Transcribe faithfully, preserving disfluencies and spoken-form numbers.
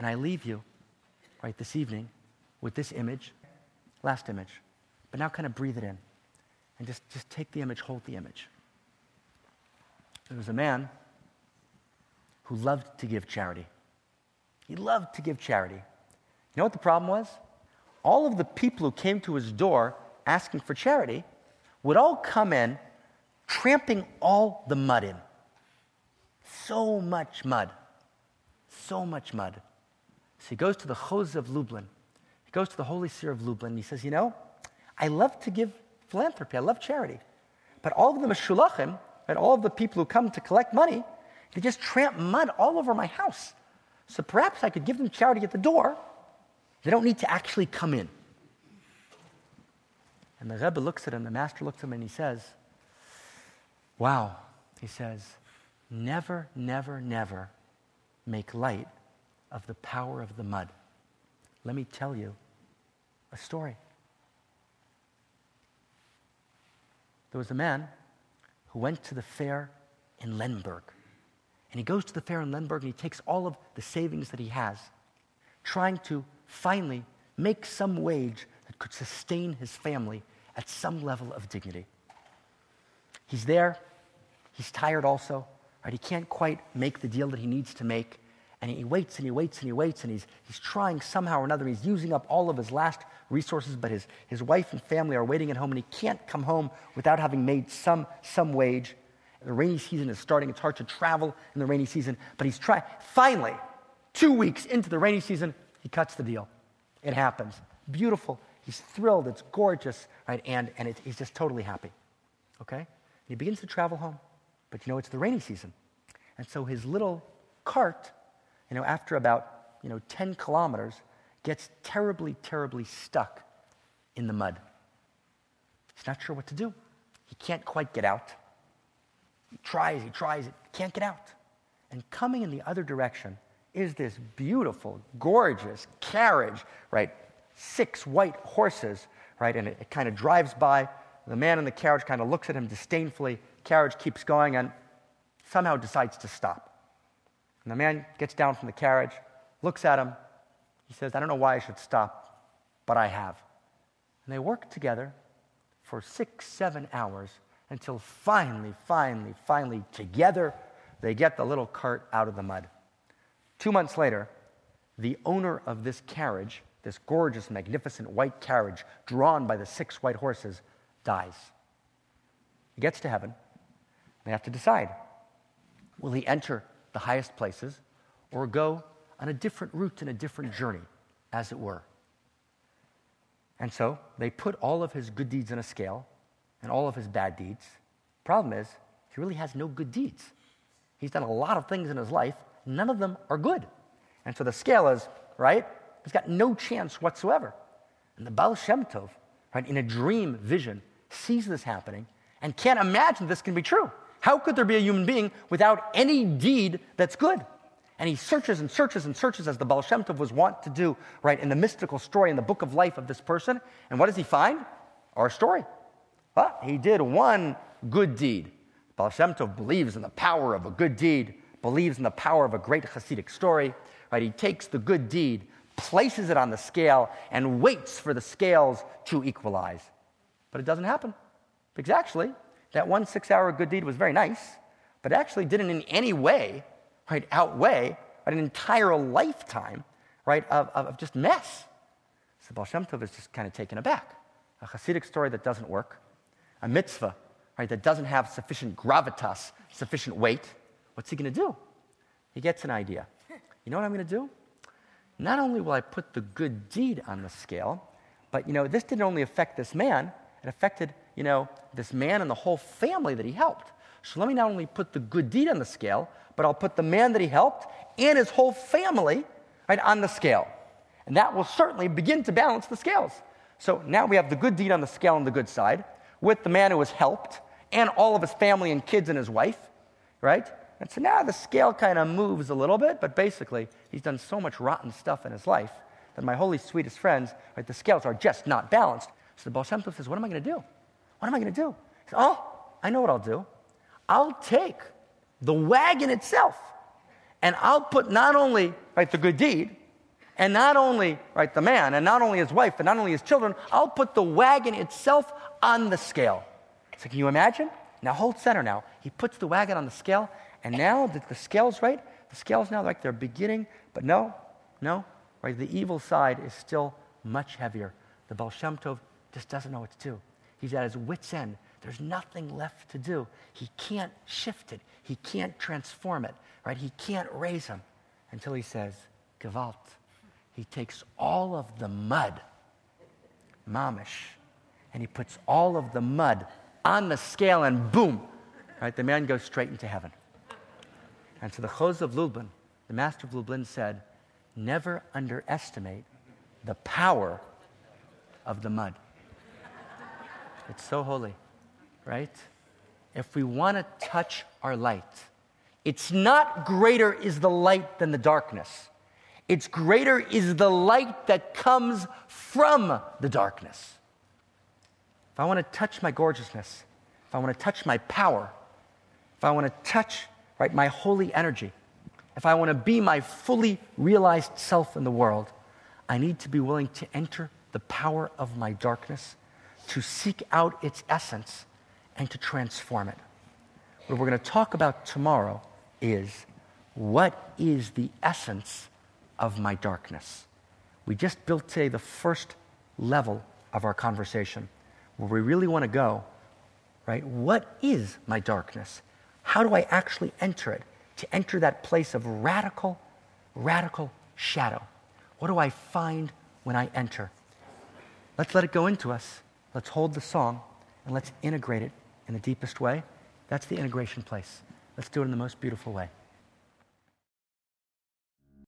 And I leave you, right, this evening with this image, last image. But now kind of breathe it in. And just, just take the image, hold the image. There was a man who loved to give charity. He loved to give charity. You know what the problem was? All of the people who came to his door asking for charity would all come in tramping all the mud in. So much mud. So much mud. So he goes to the Chozeh of Lublin. He goes to the Holy See of Lublin and he says, you know, I love to give philanthropy. I love charity. But all of the Meshulachim, and all of the people who come to collect money, they just tramp mud all over my house. So perhaps I could give them charity at the door. They don't need to actually come in. And the Rebbe looks at him, the master looks at him, and he says, wow, he says, never, never, never make light of the power of the mud. Let me tell you a story. There was a man who went to the fair in Lemberg. And he goes to the fair in Lemberg and he takes all of the savings that he has, trying to finally make some wage that could sustain his family at some level of dignity. He's there. He's tired also. Right? He can't quite make the deal that he needs to make. And he waits and he waits and he waits and he's, he's trying somehow or another. He's using up all of his last resources, but his, his wife and family are waiting at home and he can't come home without having made some, some wage. The rainy season is starting. It's hard to travel in the rainy season, but he's trying. Finally, two weeks into the rainy season, he cuts the deal. It happens. Beautiful. He's thrilled. It's gorgeous, right? And, and it, he's just totally happy, okay? And he begins to travel home, but you know, it's the rainy season. And so his little cart, you know, after about, you know, ten kilometers, gets terribly, terribly stuck in the mud. He's not sure what to do. He can't quite get out. He tries, he tries, he can't get out. And coming in the other direction is this beautiful, gorgeous carriage, right? Six white horses, right? And it, it kind of drives by. The man in the carriage kind of looks at him disdainfully. Carriage keeps going and somehow decides to stop. And the man gets down from the carriage, looks at him. He says, I don't know why I should stop, but I have. And they work together for six, seven hours until finally, finally, finally, together, they get the little cart out of the mud. Two months later, the owner of this carriage, this gorgeous, magnificent white carriage drawn by the six white horses, dies. He gets to heaven. They have to decide. Will he enter the highest places or go on a different route and a different journey, as it were? And so they put all of his good deeds in a scale and all of his bad deeds. Problem is, he really has no good deeds. He's done a lot of things in his life. None of them are good. And so the scale is, right? He's got no chance whatsoever. And the Baal Shem Tov, right, in a dream vision, sees this happening and can't imagine this can be true. How could there be a human being without any deed that's good? And he searches and searches and searches as the Baal Shem Tov was wont to do, right, in the mystical story, in the book of life of this person. And what does he find? Our story. Well, he did one good deed. Baal Shem Tov believes in the power of a good deed, believes in the power of a great Hasidic story. Right? He takes the good deed, places it on the scale, and waits for the scales to equalize. But it doesn't happen. Because actually, that one six-hour good deed was very nice, but it actually didn't in any way, right, outweigh an entire lifetime, right, of, of, of just mess. So Baal Shem Tov is just kind of taken aback. A Hasidic story that doesn't work, a mitzvah, right, that doesn't have sufficient gravitas, sufficient weight. What's he going to do? He gets an idea. You know what I'm going to do? Not only will I put the good deed on the scale, but, you know, this didn't only affect this man, it affected, you know, this man and the whole family that he helped. So let me not only put the good deed on the scale, but I'll put the man that he helped and his whole family, right, on the scale. And that will certainly begin to balance the scales. So now we have the good deed on the scale on the good side, with the man who was helped, and all of his family and kids and his wife, right? And so now the scale kind of moves a little bit, but basically he's done so much rotten stuff in his life that my holy, sweetest friends, right, the scales are just not balanced. So the Baal Shem Tov says, what am I going to do? What am I going to do? He says, oh, I know what I'll do. I'll take the wagon itself, and I'll put not only, right, the good deed, And not only, right, the man, and not only his wife, and not only his children, I'll put the wagon itself on the scale. So can you imagine? Now hold center now. He puts the wagon on the scale, and now that the scale's right, the scale's now like they're beginning, but no, no, right, the evil side is still much heavier. The Baal Shem Tov just doesn't know what to do. He's at his wit's end. There's nothing left to do. He can't shift it. He can't transform it, right? He can't raise him until he says, Gewalt. He takes all of the mud, mamish, and he puts all of the mud on the scale, and boom, right? The man goes straight into heaven. And to the Chos of Lublin, the master of Lublin said, never underestimate the power of the mud. It's so holy, right? If we want to touch our light, it's not greater is the light than the darkness. It's greater is the light that comes from the darkness. If I want to touch my gorgeousness, if I want to touch my power, if I want to touch, right, my holy energy, if I want to be my fully realized self in the world, I need to be willing to enter the power of my darkness, to seek out its essence, and to transform it. What we're going to talk about tomorrow is, what is the essence of my darkness? We just built today the first level of our conversation, where we really want to go, right? What is my darkness? How do I actually enter it? To enter that place of radical, radical shadow. What do I find when I enter? Let's let it go into us. Let's hold the song, and let's integrate it in the deepest way. That's the integration place. Let's do it in the most beautiful way.